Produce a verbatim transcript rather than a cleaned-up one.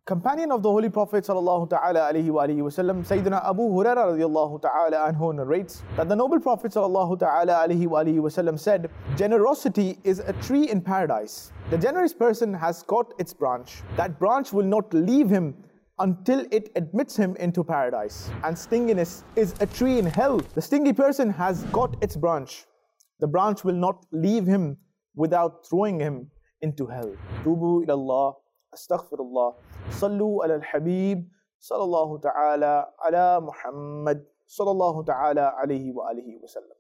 Companion of the Holy Prophet sallallahu ta'ala alayhi wa alihi wasallam, Sayyidina Abu Hurairah radiallahu ta'ala anhu narrates that the noble Prophet sallallahu ta'ala alayhi wa alihi wasallam said, generosity is a tree in paradise. The generous person has got its branch. That branch will not leave him until it admits him into paradise. And stinginess is a tree in hell. The stingy person has got its branch. The branch will not leave him without throwing him into hell. Tubu ilallah, astaghfirullah, sallu ala al-habib, sallallahu ta'ala ala Muhammad, sallallahu ta'ala alayhi wa alihi wa sallam.